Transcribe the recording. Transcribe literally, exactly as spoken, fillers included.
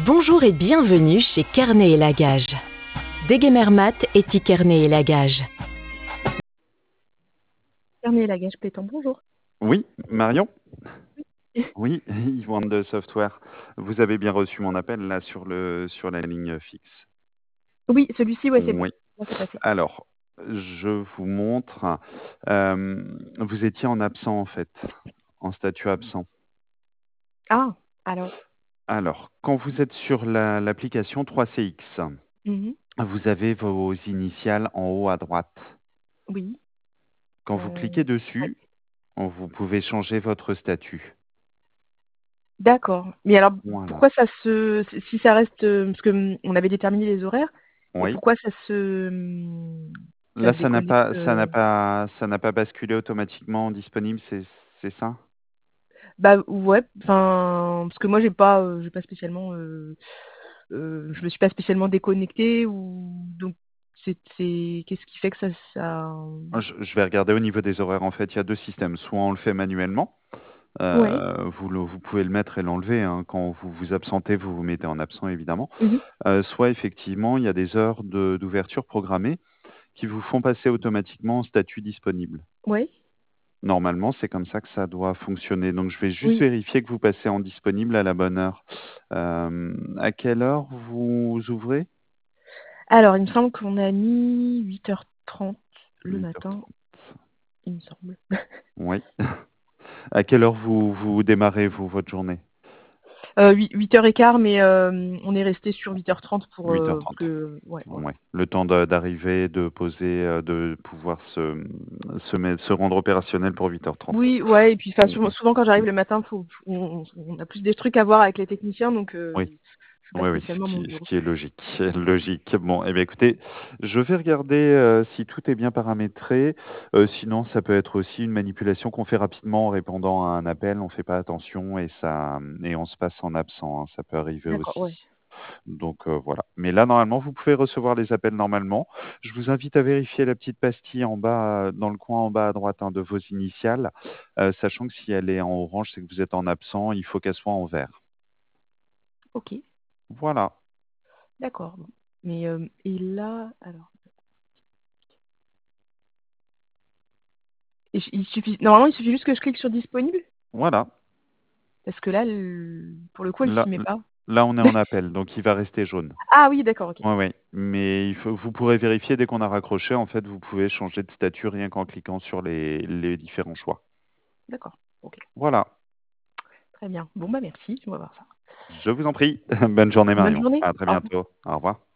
Bonjour et bienvenue chez Carnet et Lagage. Déguemermat et Carnet et Lagage. Carnet et Lagage Pétan, bonjour. Oui, Marion? Oui. Oui, Yvonne de Software. Vous avez bien reçu mon appel là sur le sur la ligne fixe. Oui, celui-ci, ouais, c'est bon. Oui. Là, c'est passé. Alors, je vous montre. euh, vous étiez en absent en fait, en statut absent. Ah, alors. Alors, quand vous êtes sur la- l'application trois C X, Mhm. vous avez vos initiales en haut à droite. Oui. Quand vous Euh, cliquez ouais. dessus, vous pouvez changer votre statut. D'accord. Mais alors, Voilà. pourquoi ça se... Si ça reste... euh, Parce que hum, on avait déterminé les horaires, et Oui. pourquoi ça se... hum, Ça Là, se ça n'a déconnecte pas, ça euh, n'a pas, ça n'a pas basculé automatiquement disponible, c'est, c'est ça? Bah ouais, enfin... Parce que moi, j'ai pas, euh, j'ai pas spécialement... euh, euh, je me suis pas spécialement déconnectée, ou... Donc, c'est... c'est- Qu'est-ce qui fait que ça... ça... Je, je vais regarder au niveau des horaires. En fait, il y a deux systèmes. Soit on le fait manuellement, Ouais. euh, vous, le- vous pouvez le mettre et l'enlever, hein. Quand vous vous absentez, vous vous mettez en absent, évidemment. Mhm. Euh, soit effectivement, il y a des heures de- d'ouverture programmées qui vous font passer automatiquement en statut disponible. Ouais. Normalement, c'est comme ça que ça doit fonctionner. Donc, je vais juste Oui. vérifier que vous passez en disponible à la bonne heure. Euh, à quelle heure vous ouvrez? Alors, il me semble qu'on a mis huit heures trente le huit heures matin, trente. il me semble. Oui. À quelle heure vous, vous démarrez, vous, votre journée? Euh, huit heures quinze, mais euh, on est resté sur huit heures trente pour euh, huit heures trente. que... Ouais, voilà. Ouais. Le temps de- d'arriver, de poser, euh, de pouvoir se, se, mettre- se rendre opérationnel pour huit heures trente. Oui, ouais, et puis enfin, Mm. souvent, souvent quand j'arrive le matin, faut, on, on a plus des trucs à voir avec les techniciens, donc euh, Oui, je suis pas oui, oui, ce spécialement à mon qui, ce bureau. qui est logique. Logique. Bon, eh bien, écoutez, je vais regarder euh, si tout est bien paramétré. Euh, sinon, ça peut être aussi une manipulation qu'on fait rapidement en répondant à un appel. On ne fait pas attention et, ça, et on se passe en absent, hein. Ça peut arriver D'accord, ouais. aussi. Donc euh, voilà. Mais là, normalement, vous pouvez recevoir les appels normalement. Je vous invite à vérifier la petite pastille en bas, euh, dans le coin en bas à droite, hein, de vos initiales, euh, sachant que si elle est en orange, c'est que vous êtes en absent. Il faut qu'elle soit en vert. Ok, Voilà. d'accord. Bon. Mais euh, et là, alors, et je- il suffit, normalement, il suffit juste que je clique sur disponible, Voilà. parce que là, le- pour le coup, elle Là, s'y met pas. là, on est en appel, donc il va rester jaune. Ah oui, d'accord, ok. Oui, oui. Mais il faut, vous pourrez vérifier dès qu'on a raccroché. En fait, vous pouvez changer de statut rien qu'en cliquant sur les, les différents choix. D'accord, ok. Voilà. Très bien. Bon, bah merci, on va voir ça. Je vous en prie. Bonne journée, Bonne Marion. journée. À très Au revoir. bientôt. Au revoir.